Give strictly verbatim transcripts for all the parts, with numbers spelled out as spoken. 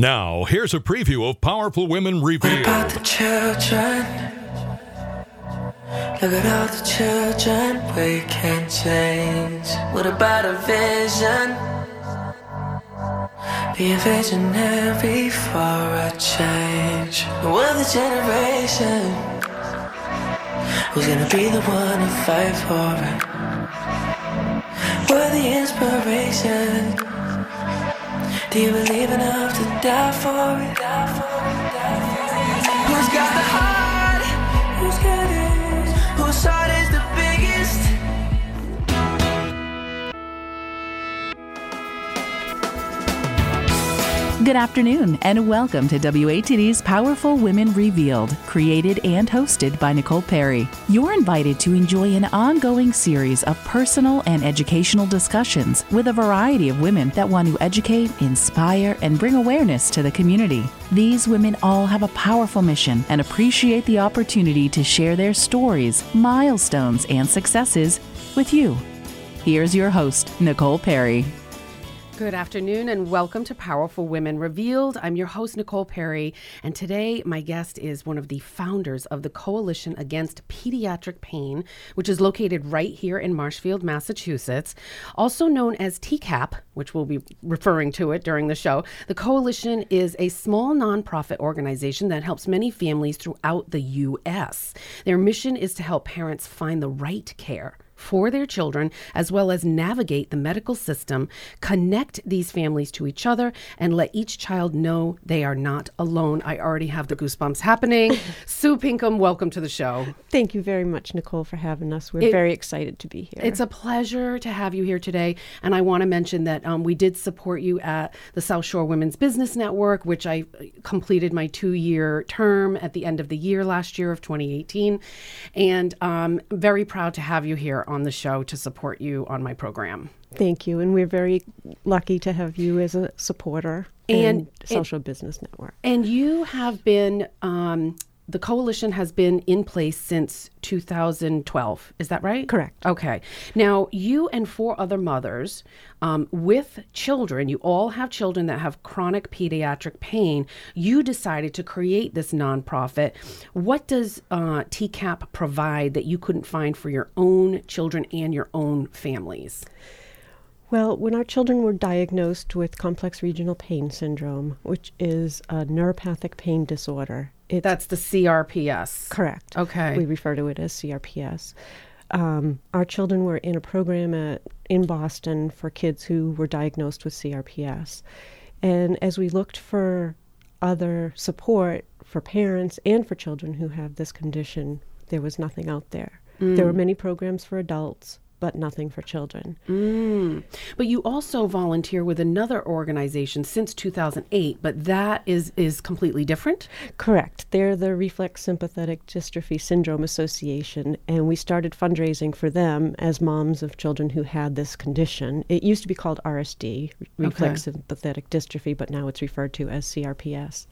Now, here's a preview of Powerful Women Revealed. What about the children? Look at all the children we can change. What about a vision? Be a visionary for a change. We're the generation who's gonna be the one to fight for it. We're the inspiration. Do you believe enough to die for it? Die for it, die for it. Who's got the heart? Who's got it? Whose heart is the biggest? Good afternoon, and welcome to W A T D's Powerful Women Revealed, created and hosted by Nicole Perry. You're invited to enjoy an ongoing series of personal and educational discussions with a variety of women that want to educate, inspire, and bring awareness to the community. These women all have a powerful mission and appreciate the opportunity to share their stories, milestones, and successes with you. Here's your host, Nicole Perry. Good afternoon and welcome to Powerful Women Revealed. I'm your host, Nicole Perry, and today my guest is one of the founders of the Coalition Against Pediatric Pain, which is located right here in Marshfield, Massachusetts, also known as T CAP, which we'll be referring to it during the show. The Coalition is a small nonprofit organization that helps many families throughout the U S. Their mission is to help parents find the right care for their children, as well as navigate the medical system, connect these families to each other, and let each child know they are not alone. I already have the goosebumps happening. Sue Pinkham, welcome to the show. Thank you very much, Nicole, for having us. We're It, very excited to be here. It's a pleasure to have you here today. And I want to mention that um, we did support you at the South Shore Women's Business Network, which I completed my two-year term at the end of the year last year of twenty eighteen. And um, very proud to have you here on the show to support you on my program. Thank you. And we're very lucky to have you as a supporter and, and Social and, Business Network. And you have been, um, the coalition has been in place since two thousand twelve. Is that right? Correct. Okay. Now, you and four other mothers um, with children, you all have children that have chronic pediatric pain. You decided to create this nonprofit. What does uh, T CAP provide that you couldn't find for your own children and your own families? Well, when our children were diagnosed with complex regional pain syndrome, which is a neuropathic pain disorder. It's That's the C R P S. Correct. Okay. We refer to it as C R P S. Um, our children were in a program at, in Boston for kids who were diagnosed with C R P S. And as we looked for other support for parents and for children who have this condition, there was nothing out there. Mm. There were many programs for adults, but nothing for children. Mm. But you also volunteer with another organization since two thousand eight, but that is, is completely different? Correct. They're the Reflex Sympathetic Dystrophy Syndrome Association, and we started fundraising for them as moms of children who had this condition. It used to be called R S D, Reflex okay. Sympathetic Dystrophy, but now it's referred to as C R P S.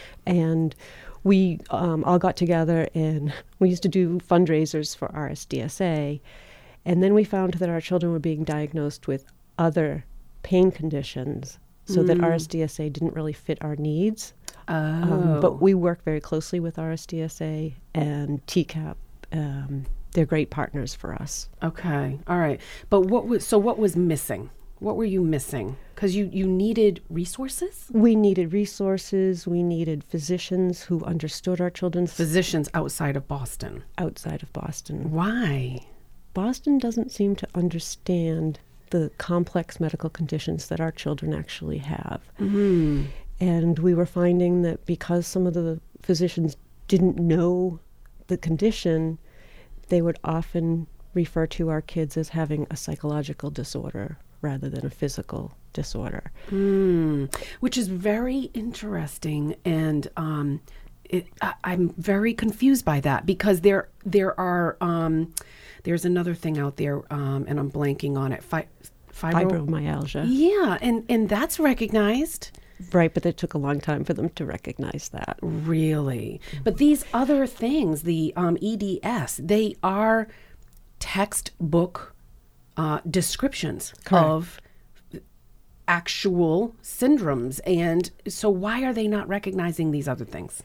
And we um, all got together and we used to do fundraisers for R S D S A. And then we found that our children were being diagnosed with other pain conditions, so mm. that R S D S A didn't really fit our needs. Oh. Um, but we work very closely with R S D S A and T CAP. Um, they're great partners for us. Okay, all right. But what was so? What was missing? What were you missing? Because you, you needed resources? We needed resources. We needed physicians who understood our children's... Physicians outside of Boston? Outside of Boston. Why? Boston doesn't seem to understand the complex medical conditions that our children actually have. Mm-hmm. And we were finding that because some of the physicians didn't know the condition, they would often refer to our kids as having a psychological disorder rather than a physical disorder. Mm. Which is very interesting, and um, it, I, I'm very confused by that because there there are... Um, There's another thing out there, um, and I'm blanking on it. Fi- fibro- Fibromyalgia. Yeah, and, and that's recognized. Right, but it took a long time for them to recognize that. Really? Mm-hmm. But these other things, the um, E D S, they are textbook uh, descriptions Correct. of actual syndromes. And so why are they not recognizing these other things?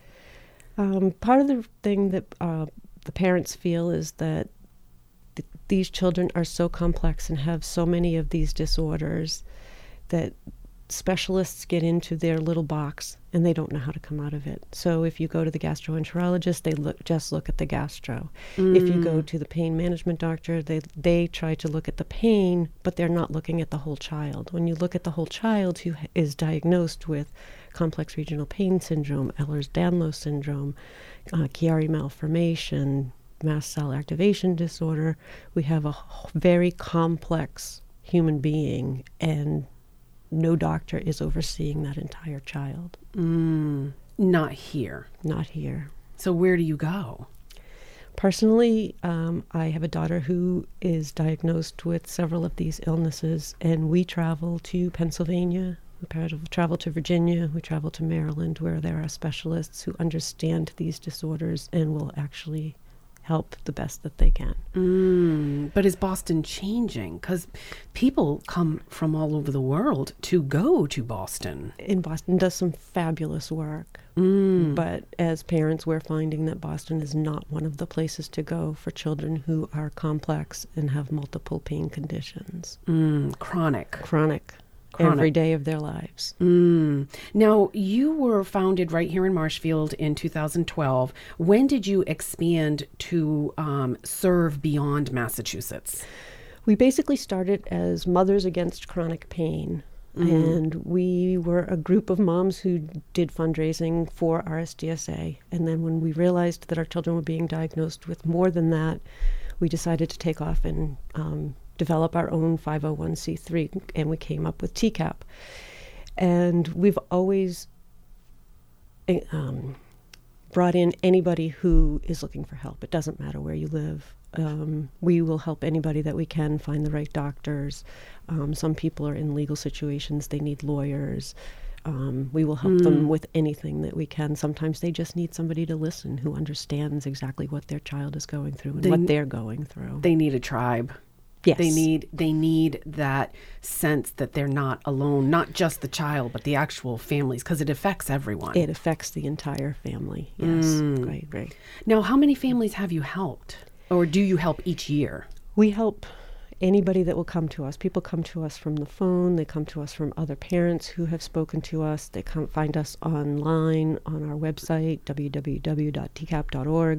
Um, part of the thing that uh, the parents feel is that th- these children are so complex and have so many of these disorders that specialists get into their little box and they don't know how to come out of it. So if you go to the gastroenterologist, they look just look at the gastro. Mm. If you go to the pain management doctor, they they try to look at the pain, but they're not looking at the whole child. When you look at the whole child who is diagnosed with complex regional pain syndrome, Ehlers-Danlos syndrome, uh, Chiari malformation, mast cell activation disorder, we have a very complex human being, and no doctor is overseeing that entire child. Mm, not here. Not here. So where do you go? Personally, um, I have a daughter who is diagnosed with several of these illnesses, and we travel to Pennsylvania, we travel to Virginia, we travel to Maryland, where there are specialists who understand these disorders and will actually help the best that they can. Mm, but is Boston changing? Because people come from all over the world to go to Boston. And Boston does some fabulous work. Mm. But as parents, we're finding that Boston is not one of the places to go for children who are complex and have multiple pain conditions. Mm, chronic. Chronic. Chronic. Every day of their lives. Mm. Now, you were founded right here in Marshfield in two thousand twelve. When did you expand to um, serve beyond Massachusetts? We basically started as Mothers Against Chronic Pain. Mm-hmm. And we were a group of moms who did fundraising for R S D S A. And then when we realized that our children were being diagnosed with more than that, we decided to take off and um, develop our own five oh one c three, and we came up with T CAP. And we've always um, brought in anybody who is looking for help. It doesn't matter where you live. Um, we will help anybody that we can find the right doctors. Um, some people are in legal situations. They need lawyers. Um, we will help mm. them with anything that we can. Sometimes they just need somebody to listen who understands exactly what their child is going through and they, what they're going through. They need a tribe. Yes. They need they need that sense that they're not alone, not just the child, but the actual families, because it affects everyone. It affects the entire family. Yes. Mm. Right, right. Now, how many families have you helped? Or do you help each year? We help anybody that will come to us. People come to us from the phone. They come to us from other parents who have spoken to us. They come find us online on our website, w w w dot t cap dot org.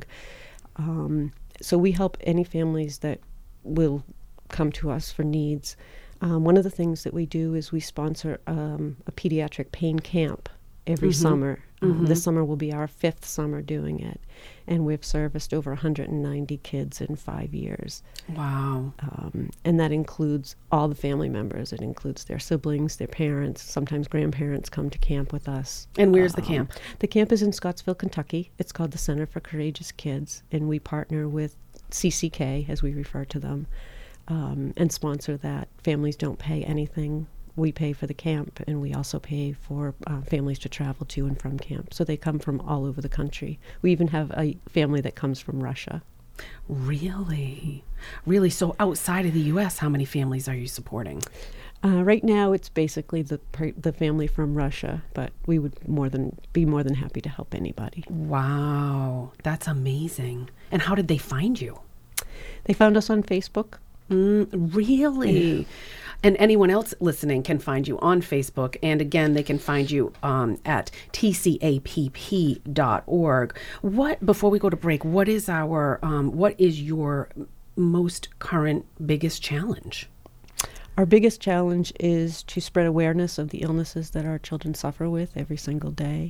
Um, so we help any families that will come to us for needs. Um, one of the things that we do is we sponsor um, a pediatric pain camp every mm-hmm. summer. Um, mm-hmm. This summer will be our fifth summer doing it. And we've serviced over one hundred ninety kids in five years. Wow. Um, and that includes all the family members. It includes their siblings, their parents, sometimes grandparents come to camp with us. And where's um, the camp? The camp is in Scottsville, Kentucky. It's called the Center for Courageous Kids. And we partner with C C K, as we refer to them, um, and sponsor that. Families don't pay anything. We pay for the camp, and we also pay for uh, families to travel to and from camp. So they come from all over the country. We even have a family that comes from Russia. Really? Really? So outside of the U S, how many families are you supporting? Uh, right now, it's basically the the family from Russia, but we would more than be more than happy to help anybody. Wow, that's amazing. And how did they find you? They found us on Facebook. Mm, really? Yeah. And anyone else listening can find you on Facebook. And again, they can find you um, at t c a p p dot org. What, before we go to break, what is our, um, what is your most current biggest challenge? Our biggest challenge is to spread awareness of the illnesses that our children suffer with every single day,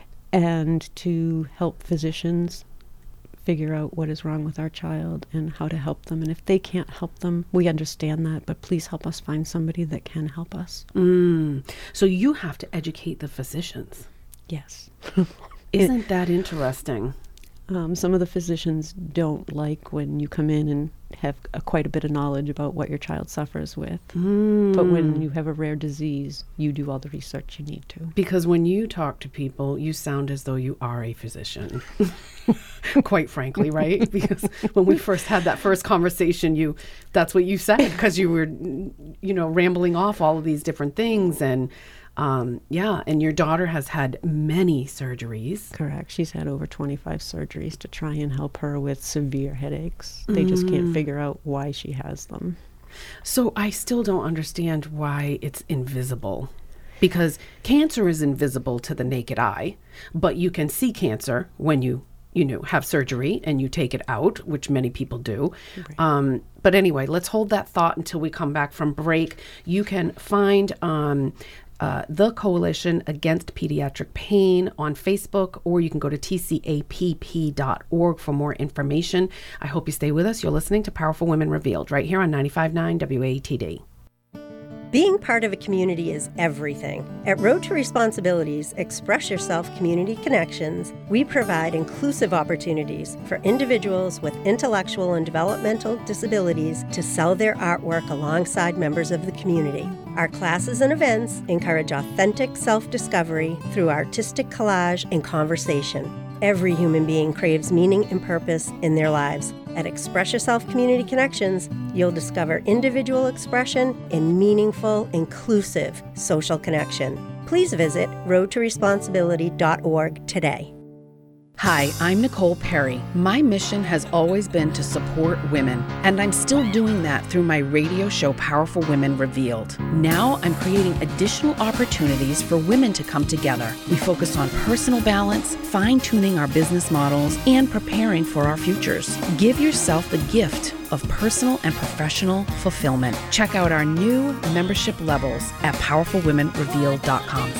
and to help physicians figure out what is wrong with our child and how to help them. And if they can't help them, we understand that, but please help us find somebody that can help us. Mm. So you have to educate the physicians. Yes. Isn't that interesting? Um, some of the physicians don't like when you come in and have a, quite a bit of knowledge about what your child suffers with. Mm. But when you have a rare disease, you do all the research you need to. Because when you talk to people, you sound as though you are a physician. Quite frankly, right? Because when we first had that first conversation, you that's what you said, because you were, you know, rambling off all of these different things. And Um, yeah, and your daughter has had many surgeries. Correct. She's had over twenty-five surgeries to try and help her with severe headaches. They mm. just can't figure out why she has them. So I still don't understand why it's invisible. Because cancer is invisible to the naked eye, but you can see cancer when you, you know, have surgery and you take it out, which many people do. Right. Um, but anyway, let's hold that thought until we come back from break. You can find um, Uh, the Coalition Against Pediatric Pain on Facebook, or you can go to T C A P P dot org for more information. I hope you stay with us. You're listening to Powerful Women Revealed right here on ninety-five point nine W A T D. Being part of a community is everything. At Road to Responsibilities Express Yourself Community Connections, we provide inclusive opportunities for individuals with intellectual and developmental disabilities to sell their artwork alongside members of the community. Our classes and events encourage authentic self-discovery through artistic collage and conversation. Every human being craves meaning and purpose in their lives. At Express Yourself Community Connections, you'll discover individual expression and meaningful, inclusive social connection. Please visit road to responsibility dot org today. Hi, I'm Nicole Perry. My mission has always been to support women, and I'm still doing that through my radio show, Powerful Women Revealed. Now I'm creating additional opportunities for women to come together. We focus on personal balance, fine-tuning our business models, and preparing for our futures. Give yourself the gift of personal and professional fulfillment. Check out our new membership levels at powerful women revealed dot com.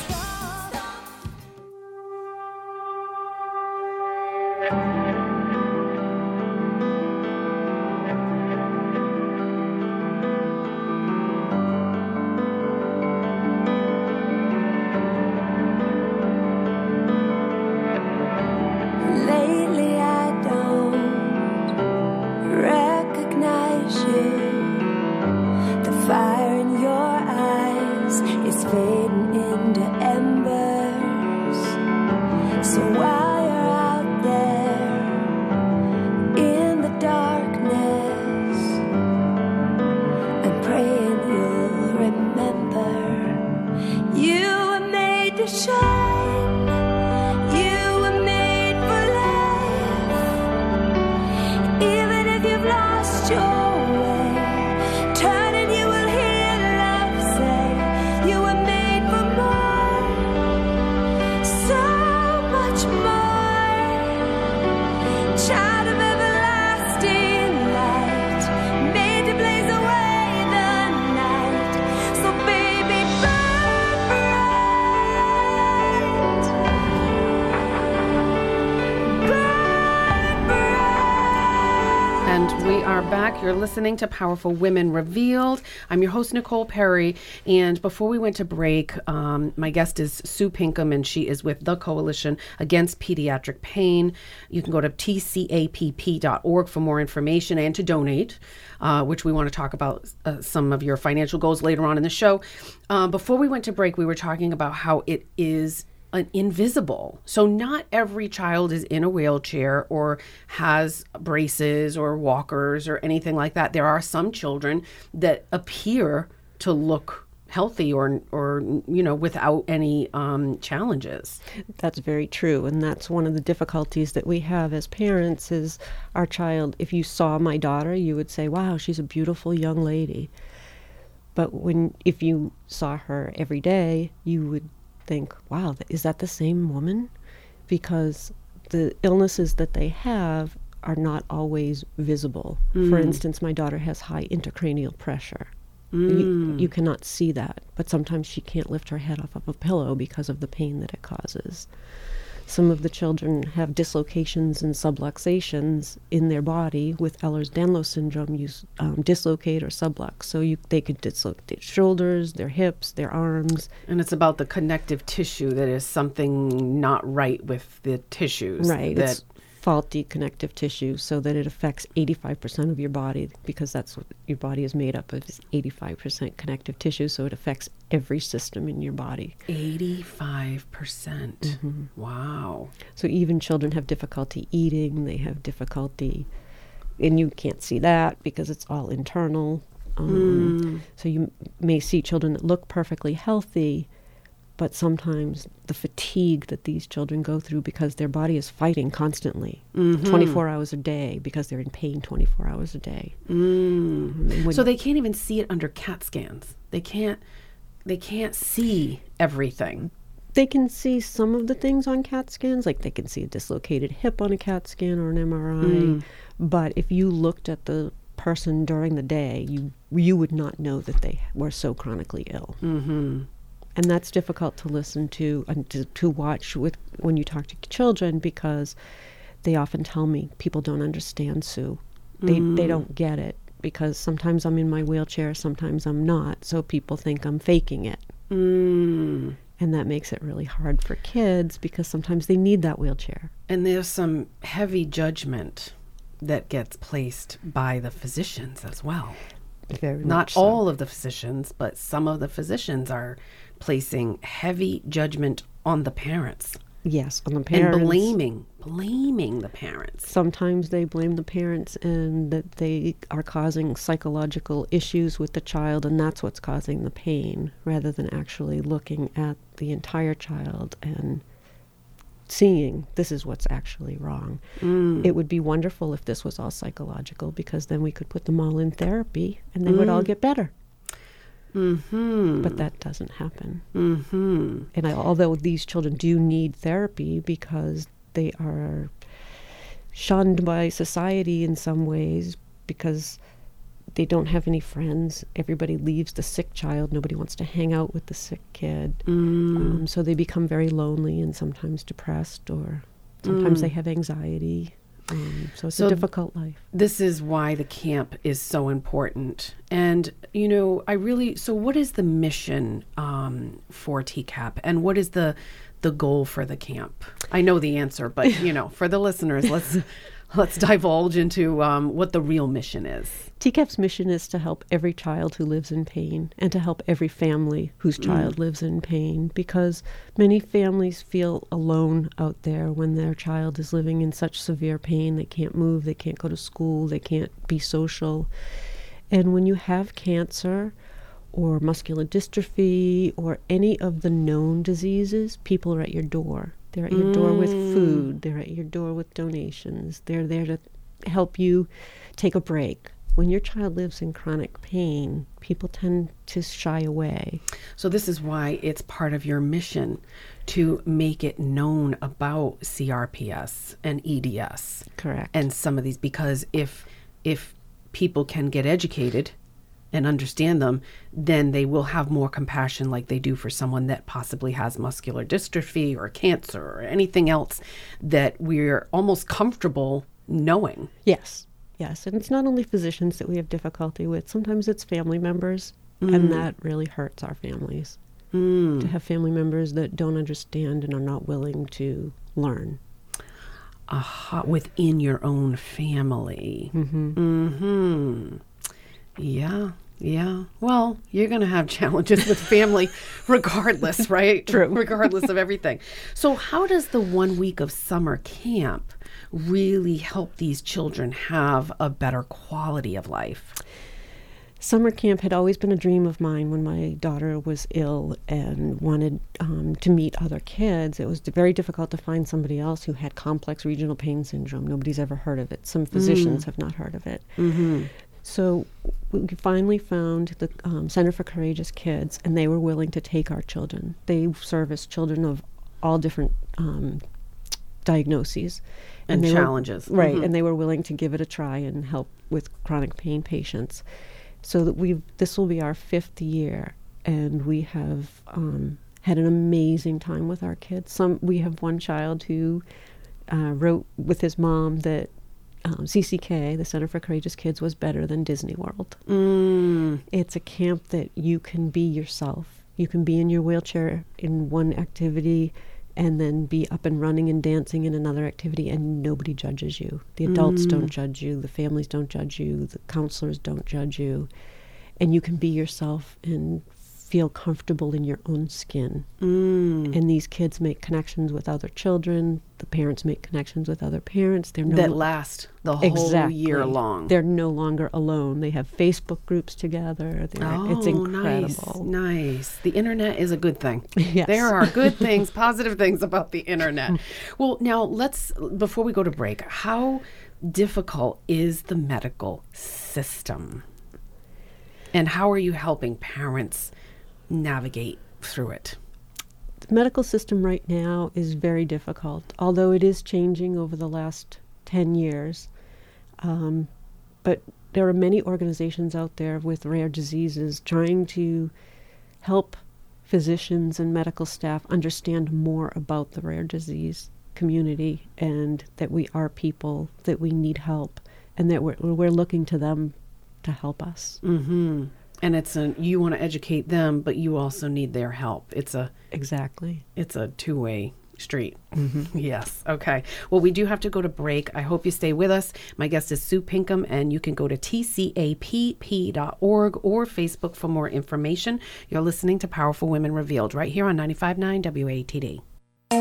You're listening to Powerful Women Revealed. I'm your host, Nicole Perry. And before we went to break, um, my guest is Sue Pinkham, and she is with the Coalition Against Pediatric Pain. You can go to T C A P P dot org for more information and to donate, uh, which we want to talk about uh, some of your financial goals later on in the show. Uh, before we went to break, we were talking about how it is an invisible. So not every child is in a wheelchair or has braces or walkers or anything like that. There are some children that appear to look healthy or, or you know, without any um, challenges. That's very true. And that's one of the difficulties that we have as parents is our child, if you saw my daughter, you would say, wow, she's a beautiful young lady. But when if you saw her every day, you would think, wow, is that the same woman? Because the illnesses that they have are not always visible. Mm. For instance, my daughter has high intracranial pressure. Mm. You, you cannot see that, but sometimes she can't lift her head off of a pillow because of the pain that it causes. Some of the children have dislocations and subluxations in their body with Ehlers-Danlos syndrome. You um, dislocate or sublux. So you, they could dislocate their shoulders, their hips, their arms. And it's about the connective tissue that is something not right with the tissues. Right. That it's faulty connective tissue so that it affects eighty-five percent of your body, because that's what your body is made up of, is eighty-five percent connective tissue, so it affects every system in your body. eighty-five percent. Mm-hmm. Wow. So even children have difficulty eating, they have difficulty, and you can't see that because it's all internal. Um, Mm. So you may see children that look perfectly healthy, but sometimes the fatigue that these children go through because their body is fighting constantly, Mhm. twenty-four hours a day, because they're in pain twenty-four hours a day. Mm. And when- So they can't even see it under CAT scans. They can't. They can't see everything. They can see some of the things on CAT scans, like they can see a dislocated hip on a CAT scan or an M R I. Mm. But if you looked at the person during the day, you you would not know that they were so chronically ill. Mm-hmm. And that's difficult to listen to and to, to watch with when you talk to children, because they often tell me people don't understand Sue. They Mm. they don't get it, because sometimes I'm in my wheelchair, sometimes I'm not. So people think I'm faking it. Mm. And that makes it really hard for kids, because sometimes they need that wheelchair. And there's some heavy judgment that gets placed by the physicians as well. Very Not much so. all of the physicians, but some of the physicians are placing heavy judgment on the parents Yes, on the parents. and blaming, blaming the parents. Sometimes they blame the parents and that they are causing psychological issues with the child, and that's what's causing the pain, rather than actually looking at the entire child and seeing this is what's actually wrong. Mm. It would be wonderful if this was all psychological, because then we could put them all in therapy and they would all get better. Mm-hmm. But that doesn't happen. Mm-hmm. And I, although these children do need therapy because they are shunned by society in some ways, because they don't have any friends. Everybody leaves the sick child. Nobody wants to hang out with the sick kid. Mm. Um, so they become very lonely and sometimes depressed, or sometimes Mm. they have anxiety. Um, so it's So a difficult life. This is why the camp is so important. And, you know, I really, so what is the mission um, for T CAP, and what is the the goal for the camp? I know the answer, but, you know, for the listeners, let's let's divulge into um, what the real mission is. T CAP's mission is to help every child who lives in pain, and to help every family whose child Mm. lives in pain, because many families feel alone out there when their child is living in such severe pain. They can't move, they can't go to school, they can't be social. And when you have cancer or muscular dystrophy or any of the known diseases, people are at your door. They're at your door with food, they're at your door with donations, they're there to help you take a break. When your child lives in chronic pain, people tend to shy away. So this is why it's part of your mission to make it known about C R P S and E D S. Correct. And some of these, because if if people can get educated and understand them, then they will have more compassion, like they do for someone that possibly has muscular dystrophy or cancer or anything else that we're almost comfortable knowing. Yes, yes. And it's not only physicians that we have difficulty with. Sometimes it's family members, Mm. and that really hurts our families. Mm. To have family members that don't understand and are not willing to learn. Aha, within your own family. Mm-hmm. Mm-hmm. Yeah, yeah. Well, you're going to have challenges with family regardless, right? True. Regardless of everything. So how does the one week of summer camp really help these children have a better quality of life? Summer camp had always been a dream of mine when my daughter was ill and wanted um, to meet other kids. It was very difficult to find somebody else who had complex regional pain syndrome. Nobody's ever heard of it. Some physicians Mm. have not heard of it. Mm-hmm. So we finally found the um, Center for Courageous Kids, and they were willing to take our children. They service children of all different um, diagnoses. And they challenges. Were, right, Mhm. and they were willing to give it a try and help with chronic pain patients. So that we've, this will be our fifth year, and we have um, had an amazing time with our kids. Some we have one child who uh, wrote with his mom that um, C C K, the Center for Courageous Kids, was better than Disney World. Mm. It's a camp that you can be yourself. You can be in your wheelchair in one activity and then be up and running and dancing in another activity, and nobody judges you. The adults Mm. don't judge you, the families don't judge you, the counselors don't judge you, and you can be yourself and feel comfortable in your own skin. Mm. And these kids make connections with other children. The parents make connections with other parents. They're no That last the whole exactly. year long. They're no longer alone. They have Facebook groups together. They're, Oh, it's incredible. Nice, nice. The internet is a good thing. Yes. There are good things, positive things about the internet. Well, now let's, before we go to break, how difficult is the medical system? And how are you helping parents navigate through it? The medical system right now is very difficult, although it is changing over the last ten years. Um, but there are many organizations out there with rare diseases trying to help physicians and medical staff understand more about the rare disease community, and that we are people, that we need help, and that we're, we're looking to them to help us. Mm-hmm. And it's a, you want to educate them, but you also need their help. It's a Exactly. it's a two-way street. Mm-hmm. Yes. Okay. Well, we do have to go to break. I hope you stay with us. My guest is Sue Pinkham, and you can go to T C A P P dot org or Facebook for more information. You're listening to Powerful Women Revealed right here on ninety-five point nine W A T D.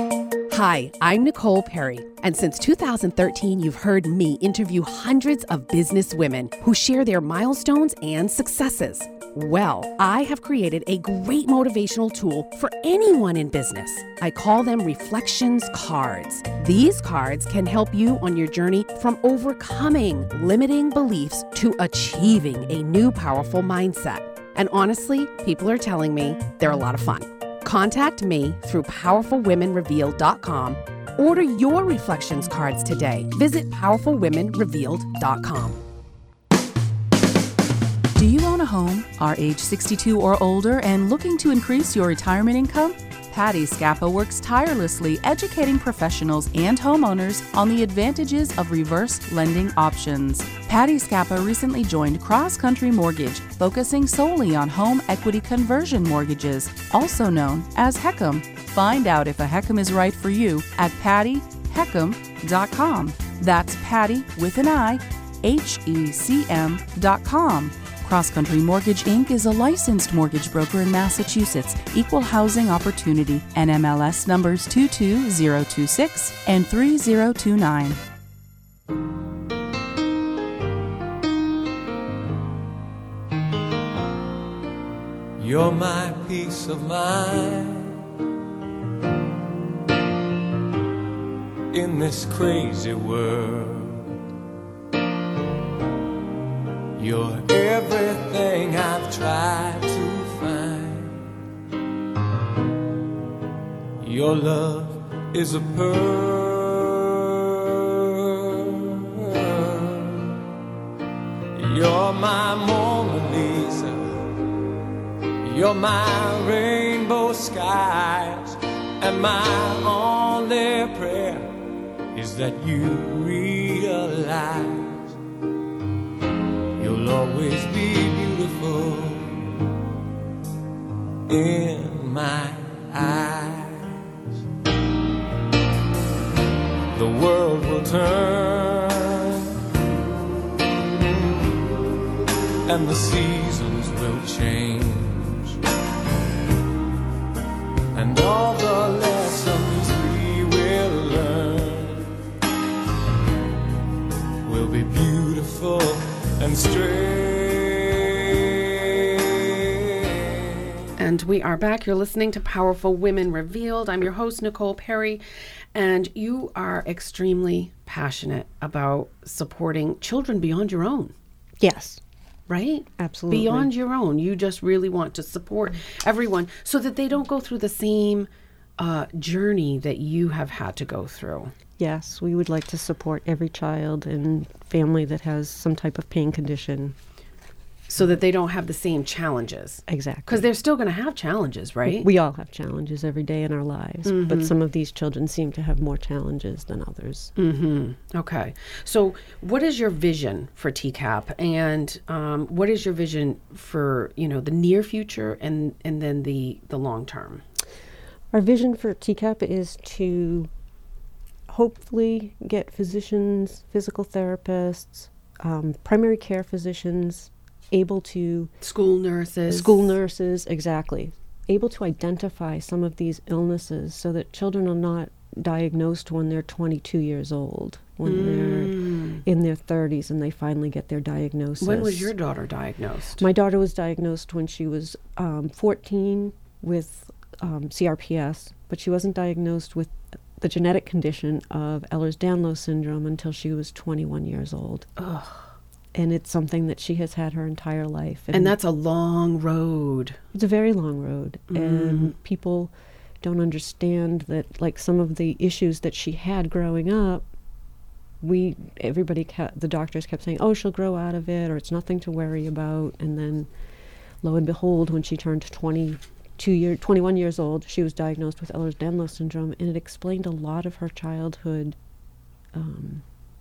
Hi, I'm Nicole Perry, and since two thousand thirteen, you've heard me interview hundreds of business women who share their milestones and successes. Well, I have created a great motivational tool for anyone in business. I call them Reflections Cards. These cards can help you on your journey from overcoming limiting beliefs to achieving a new powerful mindset. And honestly, people are telling me they're a lot of fun. Contact me through powerful women revealed dot com. Order your Reflections cards today. Visit powerful women revealed dot com. Do you own a home, are age sixty-two or older, and looking to increase your retirement income? Patty Scappa works tirelessly educating professionals and homeowners on the advantages of reverse lending options. Patty Scappa recently joined Cross Country Mortgage, focusing solely on home equity conversion mortgages, also known as HECM. Find out if a HECM is right for you at patty hecm dot com. That's Patty with an I, H E C M dot com. Cross Country Mortgage, Incorporated is a licensed mortgage broker in Massachusetts, Equal Housing Opportunity, N M L S numbers two two zero two six and three zero two nine. You're my peace of mind in this crazy world. You're everything I've tried to find. Your love is a pearl. You're my Mona Lisa. You're my rainbow skies. And my only prayer is that you realize you'll always be beautiful in my eyes. The world will turn and the seasons will change, and all the lessons we will learn will be beautiful and straight. And we are back. You're listening to Powerful Women Revealed. I'm your host, Nicole Perry, and you are extremely passionate about supporting children beyond your own, Yes, right? absolutely. Beyond your own. You just really want to support everyone so that they don't go through the same uh, journey that you have had to go through. Yes, we would like to support every child and family that has some type of pain condition. So that they don't have the same challenges. Exactly. Because they're still going to have challenges, right? We all have challenges every day in our lives, Mm-hmm. but some of these children seem to have more challenges than others. Mm-hmm. Okay. So what is your vision for T CAP, and um, what is your vision for, you know, the near future and, and then the, the long term? Our vision for T CAP is to hopefully get physicians, physical therapists, um, primary care physicians able to... School nurses. School nurses, exactly. Able to identify some of these illnesses so that children are not diagnosed when they're twenty-two years old, when mm. they're in their thirties and they finally get their diagnosis. When was your daughter diagnosed? My daughter was diagnosed when she was um, fourteen with um, C R P S, but she wasn't diagnosed with the genetic condition of Ehlers-Danlos syndrome until she was twenty-one years old. Ugh. And it's something that she has had her entire life. And, and that's a long road. It's a very long road. Mm. And people don't understand that, like, some of the issues that she had growing up, we, everybody, kept, the doctors kept saying, oh, she'll grow out of it, or it's nothing to worry about. And then, lo and behold, when she turned twenty-two year, twenty-one years old, she was diagnosed with Ehlers-Danlos syndrome, and it explained a lot of her childhood um,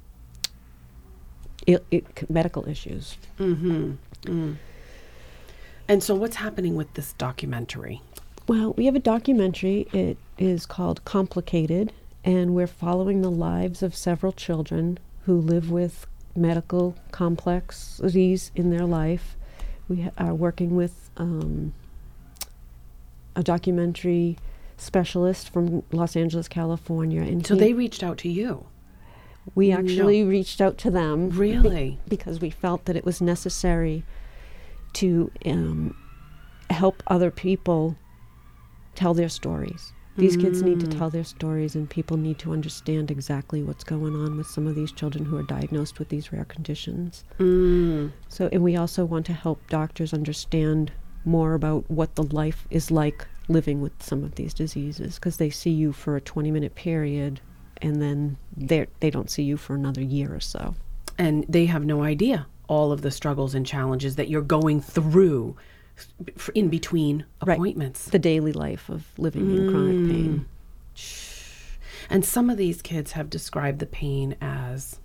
it, it, medical issues. Mm-hmm. Mm. And so what's happening with this documentary? Well, we have a documentary. It is called Complicated, and we're following the lives of several children who live with medical complexities in their life. We ha- are working with um, a documentary specialist from Los Angeles, California. And so he, they reached out to you? We actually no. reached out to them. Really? Be- because we felt that it was necessary to um, help other people tell their stories. These mm. kids need to tell their stories, and people need to understand exactly what's going on with some of these children who are diagnosed with these rare conditions. Mm. So, and we also want to help doctors understand more about what the life is like living with some of these diseases, because they see you for a twenty-minute period, and then they they don't see you for another year or so. And they have no idea all of the struggles and challenges that you're going through in between appointments. Right. The daily life of living mm. in chronic pain. And some of these kids have described the pain as...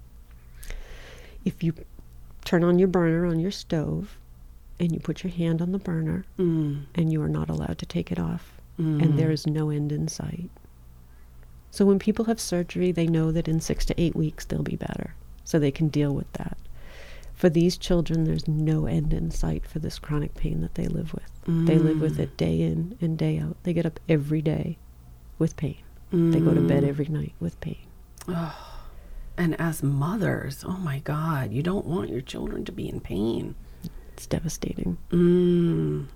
If you turn on your burner on your stove and you put your hand on the burner mm. and you are not allowed to take it off mm. and there is no end in sight. So when people have surgery, they know that in six to eight weeks they'll be better, so they can deal with that. For these children, there's no end in sight for this chronic pain that they live with. Mm. They live with it day in and day out. They get up every day with pain. Mm. They go to bed every night with pain. Oh. And as mothers, oh my God, you don't want your children to be in pain. It's devastating. Mm.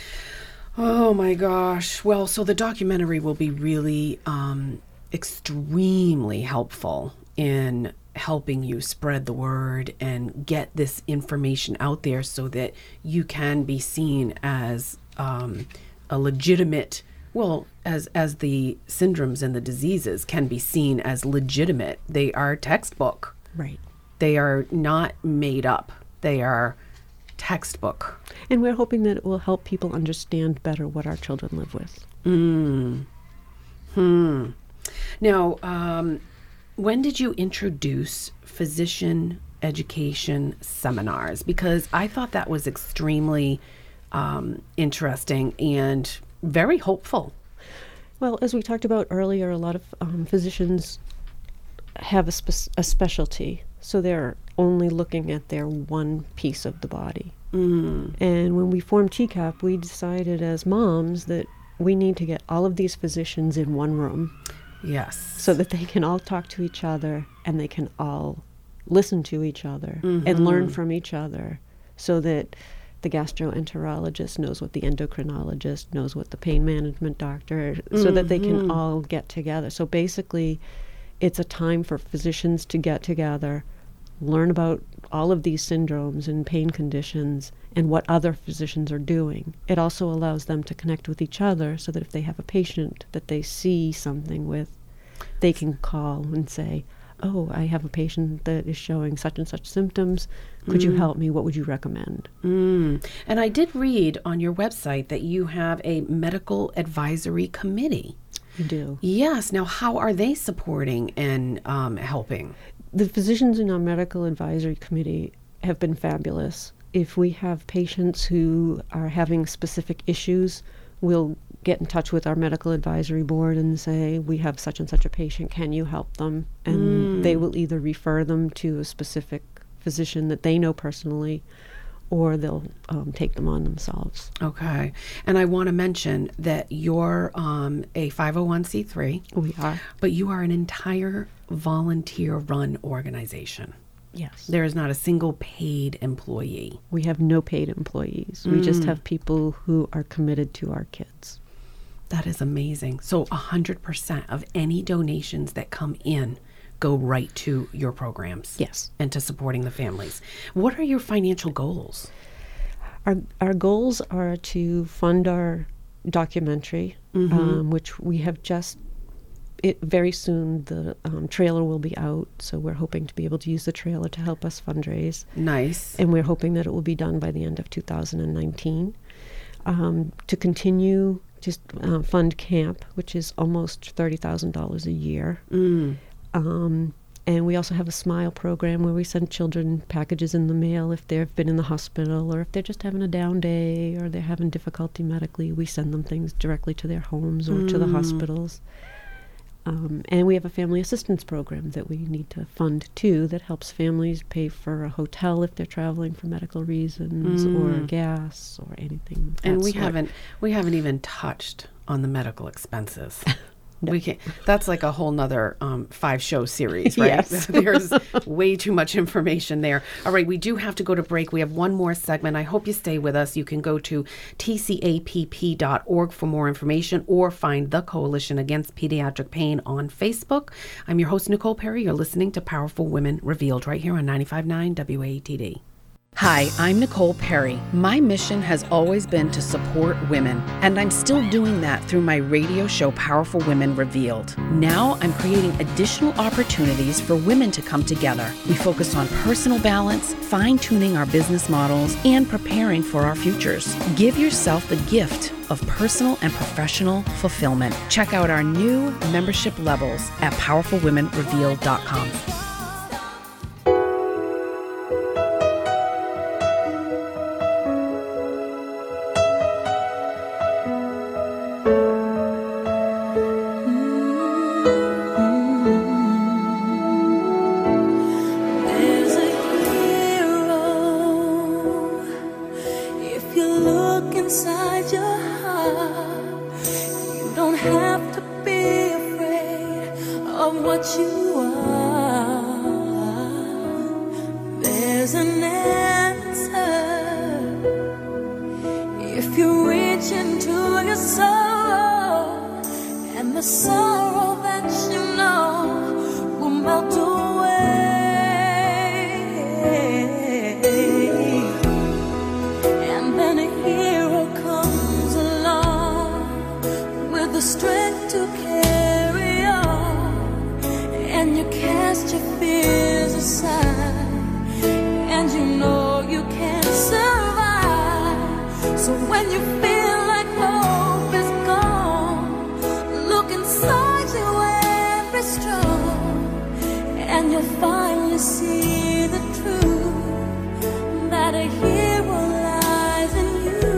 Oh my gosh. Well, so the documentary will be really um, extremely helpful in helping you spread the word and get this information out there so that you can be seen as um, a legitimate, well, as as the syndromes and the diseases can be seen as legitimate. They are textbook. Right. They are not made up. They are textbook. And we're hoping that it will help people understand better what our children live with. Mm. Hmm. Now, um, when did you introduce physician education seminars? Because I thought that was extremely um, interesting and very hopeful. Well, as we talked about earlier, a lot of um, physicians have a, spe- a specialty, so they're only looking at their one piece of the body. Mm. And when we formed T CAP, we decided as moms that we need to get all of these physicians in one room. Yes. So that they can all talk to each other and they can all listen to each other mm-hmm. and learn from each other, so that the gastroenterologist knows what the endocrinologist knows, what the pain management doctor, mm-hmm. so that they can all get together. So basically, it's a time for physicians to get together, learn about all of these syndromes and pain conditions and what other physicians are doing. It also allows them to connect with each other, so that if they have a patient that they see something with, they can call and say, oh, I have a patient that is showing such and such symptoms. Could mm. you help me? What would you recommend? Mm. And I did read on your website that you have a medical advisory committee. You do. Yes. Now, how are they supporting and um, helping? The physicians in our medical advisory committee have been fabulous. If we have patients who are having specific issues, we'll get in touch with our medical advisory board and say, we have such and such a patient, can you help them? And Mm. they will either refer them to a specific physician that they know personally, or they'll um, take them on themselves. Okay. And I want to mention that you're um, a five oh one c three. We are. But you are an entire volunteer-run organization. Yes. There is not a single paid employee. We have no paid employees. We just have people who are committed to our kids. That is amazing. So one hundred percent of any donations that come in go right to your programs. Yes. And to supporting the families. What are your financial goals? Our our goals are to fund our documentary, Mm-hmm. um, which we have just, it, very soon the um, trailer will be out, so we're hoping to be able to use the trailer to help us fundraise. Nice. And we're hoping that it will be done by the end of two thousand nineteen. Um, to continue, just uh, fund camp, which is almost thirty thousand dollars a year. Mm. Um, and we also have a SMILE program where we send children packages in the mail if they've been in the hospital, or if they're just having a down day, or they're having difficulty medically. We send them things directly to their homes or to the hospitals. Um, and we have a family assistance program that we need to fund too, that helps families pay for a hotel if they're traveling for medical reasons, or gas, or anything. of And that we sort. haven't we haven't even touched on the medical expenses. We can that's like a whole nother um, five show series, right? Yes. There's way too much information there. All right, we do have to go to break. We have one more segment. I hope you stay with us. You can go to T C A P P dot org for more information, or find the Coalition Against Pediatric Pain on Facebook. I'm your host, Nicole Perry. You're listening to Powerful Women Revealed right here on ninety-five point nine W A E T D. Hi, I'm Nicole Perry. My mission has always been to support women, and I'm still doing that through my radio show, Powerful Women Revealed. Now I'm creating additional opportunities for women to come together. We focus on personal balance, fine-tuning our business models, and preparing for our futures. Give yourself the gift of personal and professional fulfillment. Check out our new membership levels at powerful women revealed dot com. There's a hero. If you look inside your heart, you don't have to be afraid of what you are. There's an answer. If you reach into your soul, and the sorrow that you know will melt away. And then a hero comes along with the strength to carry on, and you cast your fears aside, and you know you can survive. So when you feel like hope is gone, look inside you and be strong, and you'll finally see the truth, that a hero lies in you.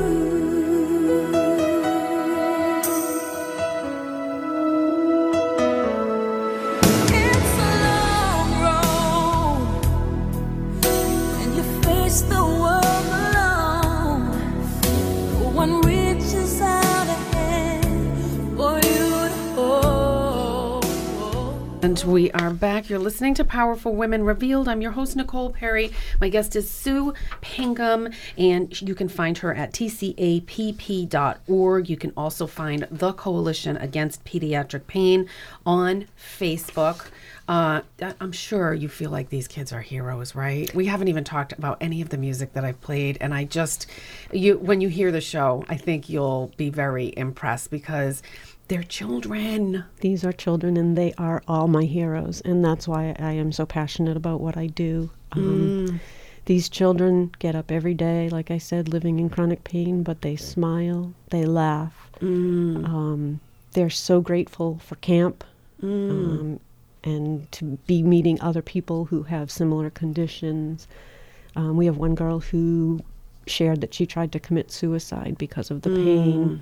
It's a long road, and you face the world alone. No one reaches out a hand for you to hold. And we are back. You're listening to Powerful Women Revealed. I'm your host, Nicole Perry. My guest is Sue Pinkham, and you can find her at T C A P P dot org. You can also find the Coalition Against Pediatric Pain on Facebook. Uh, I'm sure you feel like these kids are heroes, right? We haven't even talked about any of the music that I've played, and I just, you when you hear the show, I think you'll be very impressed because they're children. These are children, and they are all my heroes, and that's why I am so passionate about what I do. Um, These children get up every day, like I said, living in chronic pain, but they smile, they laugh. Um, they're so grateful for camp, um, and to be meeting other people who have similar conditions. Um, we have one girl who shared that she tried to commit suicide because of the pain.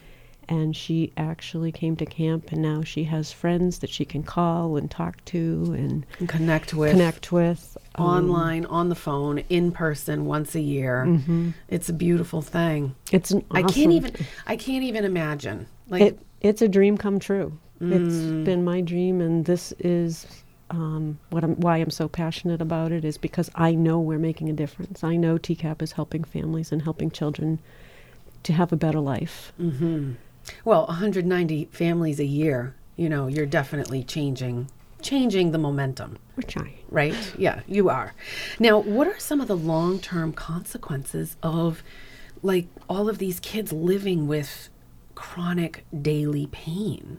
And she actually came to camp, and now she has friends that she can call and talk to and, and connect with. Connect with um, online, on the phone, in person, once a year. Mm-hmm. It's a beautiful thing. It's an awesome I can't even. I can't even imagine. Like it, it's a dream come true. Mm. It's been my dream, and this is um, what I'm, why I'm so passionate about it. Is because I know we're making a difference. I know T CAP is helping families and helping children to have a better life. Mm-hmm. Well, one hundred ninety families a year, you know, you're definitely changing changing the momentum. We're trying. Right? Yeah, you are. Now, what are some of the long-term consequences of, like, all of these kids living with chronic daily pain?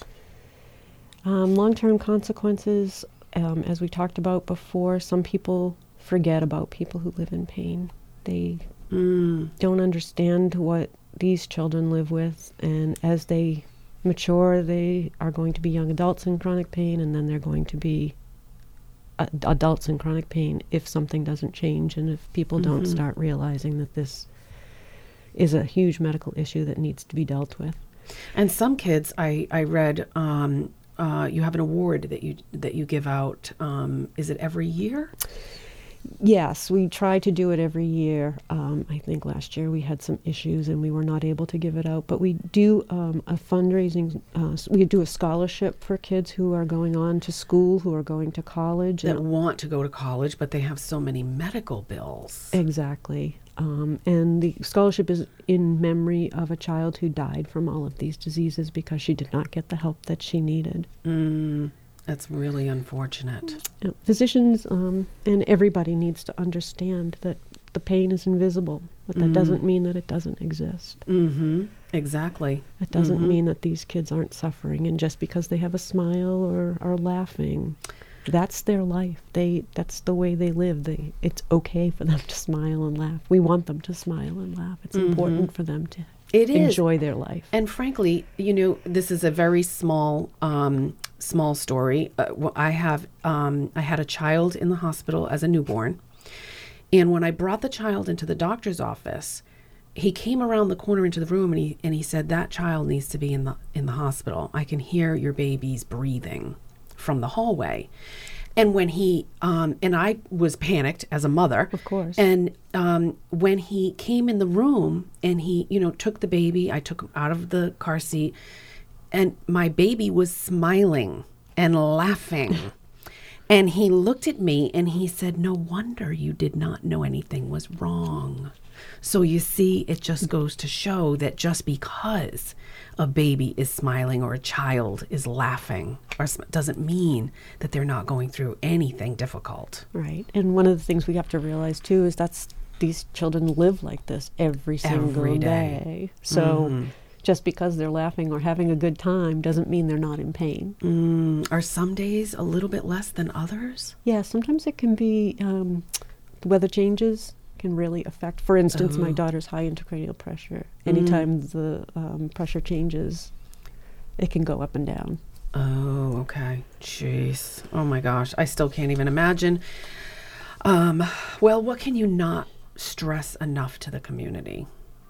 Um, long-term consequences, um, as we talked about before, some people forget about people who live in pain. They mm. don't understand what these children live with, and as they mature, they are going to be young adults in chronic pain, and then they're going to be uh, adults in chronic pain if something doesn't change, and if people mm-hmm. don't start realizing that this is a huge medical issue that needs to be dealt with. And some kids, I, I read, um, uh, you have an award that you that you give out. Um, is it every year? Yes, we try to do it every year. Um, I think last year we had some issues and we were not able to give it out. But we do um, a fundraising, uh, we do a scholarship for kids who are going on to school, who are going to college. That want to go to college, but they have so many medical bills. Exactly. Um, and the scholarship is in memory of a child who died from all of these diseases because she did not get the help that she needed. Mm. That's really unfortunate. You know, physicians um, and everybody needs to understand that the pain is invisible, but that mm. doesn't mean that it doesn't exist. Mm-hmm. Exactly. It doesn't mm-hmm. mean that these kids aren't suffering, and just because they have a smile or are laughing, that's their life. They that's the way they live. They it's okay for them to smile and laugh. We want them to smile and laugh. It's mm-hmm. important for them to it enjoy is. their life. And frankly, you know, this is a very small um, small story. Uh, well, I have um, I had a child in the hospital as a newborn, and when I brought the child into the doctor's office, he came around the corner into the room and he and he said, "That child needs to be in the in the hospital. I can hear your baby's breathing from the hallway." And when he, um, and I was panicked as a mother. Of course. And um, when he came in the room and he, you know, took the baby, I took him out of the car seat, and my baby was smiling and laughing. And he looked at me and he said, "No wonder you did not know anything was wrong." So you see, it just goes to show that just because a baby is smiling or a child is laughing or sm- doesn't mean that they're not going through anything difficult. Right. And one of the things we have to realize too is that's these children live like this every single every day. day. So mm-hmm. just because they're laughing or having a good time doesn't mean they're not in pain. Mm, are some days a little bit less than others? Yeah, sometimes it can be um, the weather changes can really affect. For instance, oh. my daughter's high intracranial pressure. Anytime mm. the um, pressure changes, it can go up and down. Oh, okay. Jeez. Oh my gosh. I still can't even imagine. Um, well, what can you not stress enough to the community?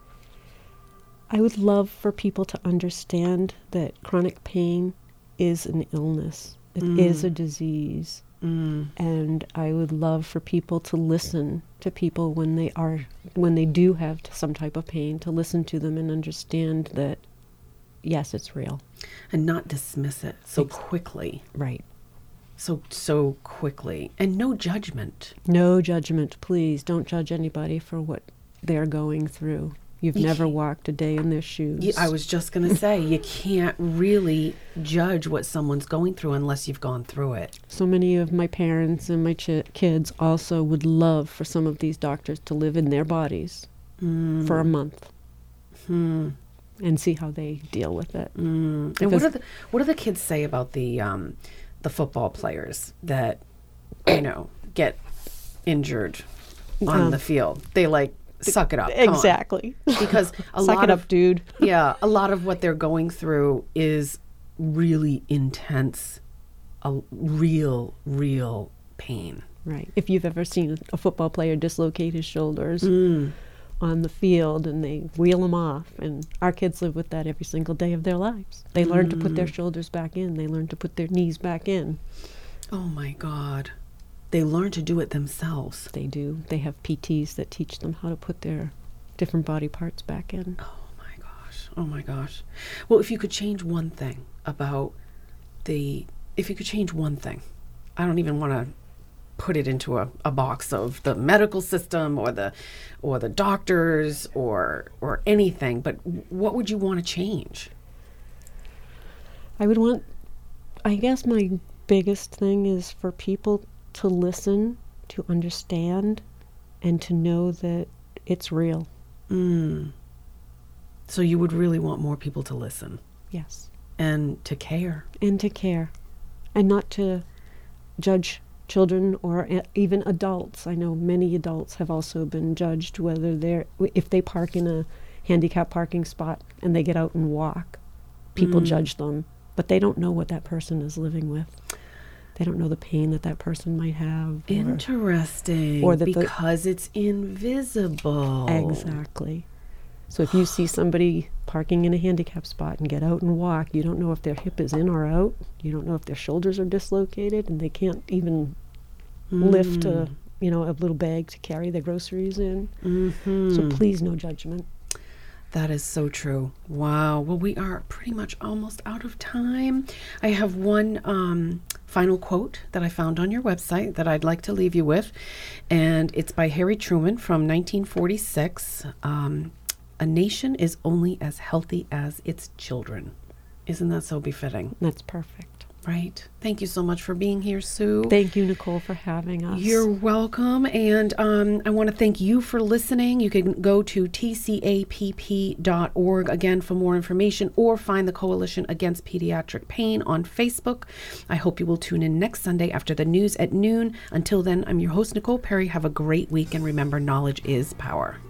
I would love for people to understand that chronic pain is an illness. It mm. is a disease. Mm. And I would love for people to listen to people when they are, when they do have some type of pain, to listen to them and understand that, yes, it's real. And not dismiss it so it's, quickly. Right. So, so quickly. And no judgment. No judgment, please. Don't judge anybody for what they're going through. You've you never walked a day in their shoes. You, I was just going to say, you can't really judge what someone's going through unless you've gone through it. So many of my parents and my ch- kids also would love for some of these doctors to live in their bodies mm. for a month mm. and see how they deal with it. Mm. And what do the what do the kids say about the um, the football players that, you know, get injured on um, the field? They like. Suck it up. Come exactly. On. Because a Suck lot it of, up, dude. yeah, a lot of what they're going through is really intense, a real, real pain. Right. If you've ever seen a football player dislocate his shoulders, mm. on the field and they wheel them off. And our kids live with that every single day of their lives. They mm. learn to put their shoulders back in. They learn to put their knees back in. Oh, my God. They learn to do it themselves. They do. They have P Ts that teach them how to put their different body parts back in. Oh, my gosh. Oh, my gosh. Well, if you could change one thing about the, if you could change one thing, I don't even want to put it into a, a box of the medical system or the or the doctors or or anything, but what would you want to change? I would want, I guess my biggest thing is for people to listen, to understand, and to know that it's real. Mm. So you would really want more people to listen? Yes. And to care? And to care. And not to judge children or a- even adults. I know many adults have also been judged whether they're, if they park in a handicap parking spot and they get out and walk, people mm. judge them, but they don't know what that person is living with. They don't know the pain that that person might have. Interesting. Or, or that because the, it's invisible. Exactly. So if you see somebody parking in a handicap spot and get out and walk, you don't know if their hip is in or out. You don't know if their shoulders are dislocated and they can't even mm. lift a, you know, a little bag to carry their groceries in. Mm-hmm. So please, no judgment. That is so true. Wow. Well, we are pretty much almost out of time. I have one um, final quote that I found on your website that I'd like to leave you with. And it's by Harry Truman from nineteen forty-six. Um, A nation is only as healthy as its children. Isn't that so befitting? That's perfect. Right. Thank you so much for being here, Sue. Thank you, Nicole, for having us. You're welcome. And um, I want to thank you for listening. You can go to T C A P P dot org again for more information, or find the Coalition Against Pediatric Pain on Facebook. I hope you will tune in next Sunday after the news at noon. Until then, I'm your host, Nicole Perry. Have a great week, and remember, knowledge is power.